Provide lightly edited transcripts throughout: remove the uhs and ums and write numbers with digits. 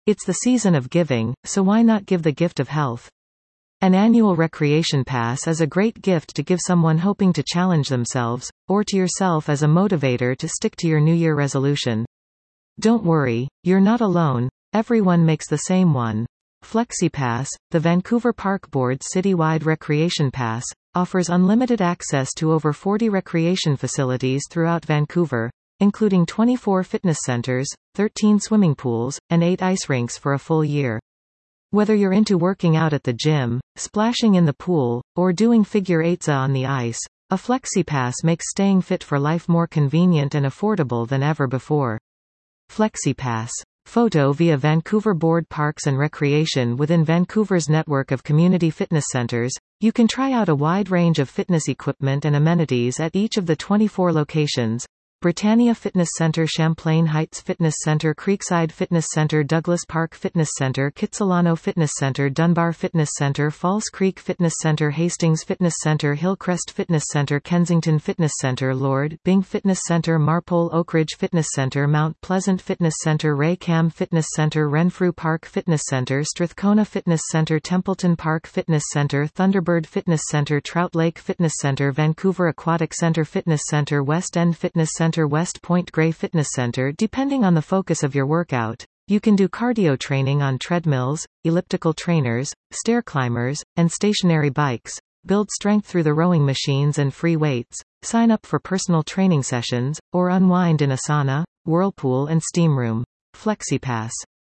It's the season of giving, so why not give the gift of health? An annual recreation pass is a great gift to give someone hoping to challenge themselves, or to yourself as a motivator to stick to your New Year resolution. Don't worry, you're not alone, everyone makes the same one. FlexiPass, the Vancouver Park Board's citywide recreation pass, offers unlimited access to over 40 recreation facilities throughout Vancouver, including 24 fitness centers, 13 swimming pools, and 8 ice rinks for a full year. Whether you're into working out at the gym, splashing in the pool, or doing figure eights on the ice, a FlexiPass makes staying fit for life more convenient and affordable than ever before. FlexiPass. Photo via Vancouver Board Parks and Recreation. Within Vancouver's network of community fitness centers, you can try out a wide range of fitness equipment and amenities at each of the 24 locations: Britannia Fitness Center, Champlain Heights Fitness Center, Creekside Fitness Center, Douglas Park Fitness Center, Kitsilano Fitness Center, Dunbar Fitness Center, Falls Creek Fitness Center, Hastings Fitness Center, Hillcrest Fitness Center, Kensington Fitness Center, Lord Byng Fitness Center, Marpole Oakridge Fitness Center, Mount Pleasant Fitness Center, Ray Cam Fitness Center, Renfrew Park Fitness Center, Strathcona Fitness Center, Templeton Park Fitness Center, Thunderbird Fitness Center, Trout Lake Fitness Center, Vancouver Aquatic Center Fitness Center, West End Fitness Center, West Point Grey Fitness Center. Depending on the focus of your workout, you can do cardio training on treadmills, elliptical trainers, stair climbers, and stationary bikes, build strength through the rowing machines and free weights, sign up for personal training sessions, or unwind in a sauna, whirlpool and steam room. FlexiPass.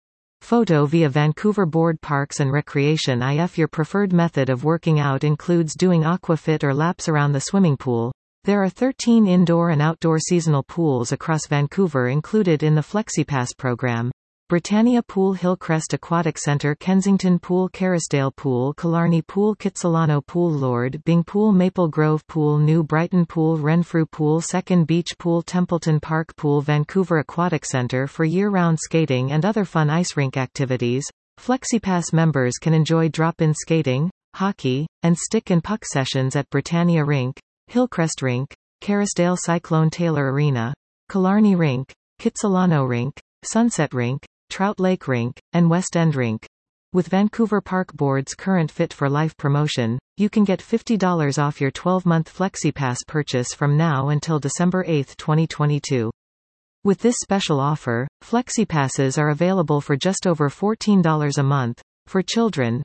Photo via Vancouver Board Parks and Recreation. If your preferred method of working out includes doing aquafit or laps around the swimming pool, there are 13 indoor and outdoor seasonal pools across Vancouver included in the FlexiPass program. Britannia Pool, Hillcrest Aquatic Center, Kensington Pool, Kerrisdale Pool, Killarney Pool, Kitsilano Pool, Lord Byng Pool, Maple Grove Pool, New Brighton Pool, Renfrew Pool, Second Beach Pool, Templeton Park Pool, Vancouver Aquatic Center. For year-round skating and other fun ice rink activities, FlexiPass members can enjoy drop-in skating, hockey, and stick and puck sessions at Britannia Rink, Hillcrest Rink, Kerrisdale Cyclone Taylor Arena, Killarney Rink, Kitsilano Rink, Sunset Rink, Trout Lake Rink, and West End Rink. With Vancouver Park Board's current Fit for Life promotion, you can get $50 off your 12-month FlexiPass purchase from now until December 8, 2022. With this special offer, FlexiPasses are available for just over $14 a month, for children,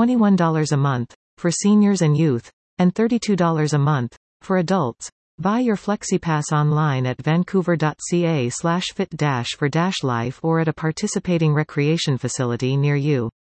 $21 a month, for seniors and youth, and $32 a month for adults. Buy your FlexiPass online at vancouver.ca/fit-for-life or at a participating recreation facility near you.